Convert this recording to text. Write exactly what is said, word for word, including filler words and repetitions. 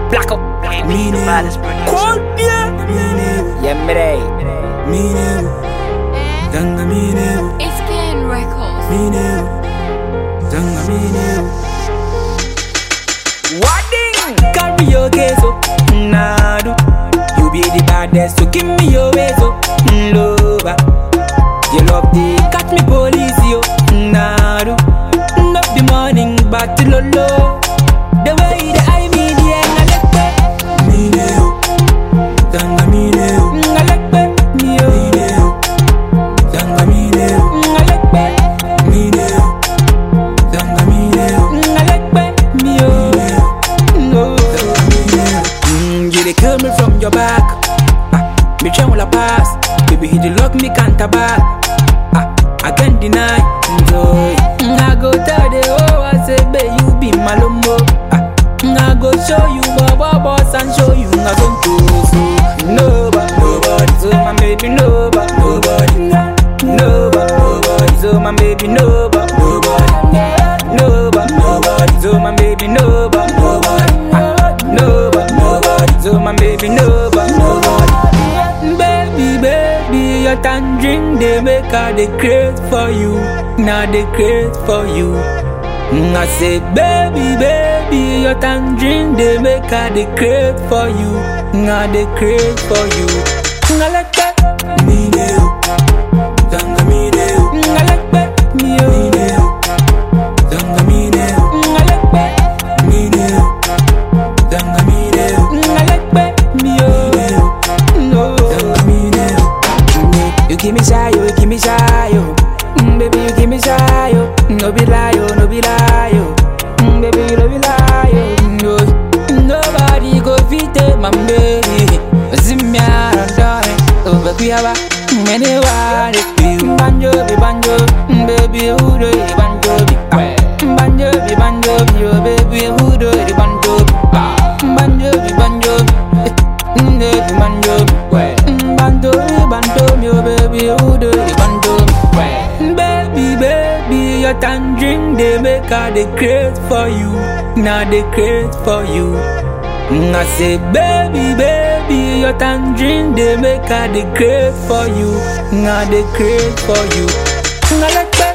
Black up. Me the baddest Cold beer. Yeah, me. Me Danga me It's Ken Records. Me Danga me Wadding. Karaoke so nadu. You be the baddest, so give me your way so lover. You love the catch me police yo nadu. Not the morning but the lolo. The way the I me the end I like that. Me Danga me I like that. Me yo. Danga me I like that. Me Danga me I like that. Me yo. No. Mm, you dey kill me from your back. Ah, me try all I pass. Baby, he dey lock me can't back. Ah, I can't deny. Joy. Mm, I go tell the whole I say, babe, you be my lomo. Ah, mm, I go show you Baba boss and show you I don't do so. Nobody, nobody, so my baby, nobody, nobody, nobody, nobody, so my baby, nobody, nobody, nobody, nobody, so my baby, nobody, nobody, ah, nobody, nobody, so my baby, nobody, nobody. Baby, baby, your tangerine they make her they crave for you. Now they crave for you. Mm, I say, baby, baby, your tangerine they make her they crave for you. Now they crave for you. Mm, I like that. Me Danga me Mm, I like that. Me oh. Danga me Mm, I like that. Me Danga me Mm, I like that. Me oh. No. Danga me You give me shy, you give me shy, yo. Mm, baby, you give me shy, yo. No be lie, yo, no be lie, yo. Mm, baby, you no be lie, yo. No, nobody go fit it, my baby. Zimya, randone, over Kuyaba. Many want it, you banjo, be banjo, mm, baby, who do it, banjo, be ah. Banjo, be banjo, yo, baby, who do it, banjo, ah. Banjo, be banjo, mm, baby, banjo, mm, banjo, be banjo, yo, baby, who do it, banjo, baby, baby, your tangerine they make her they crave for you, now they crave for you. Mm, I say, baby, baby, your tangerine they make her they crave for you, now they crave for you. Mm, I like that.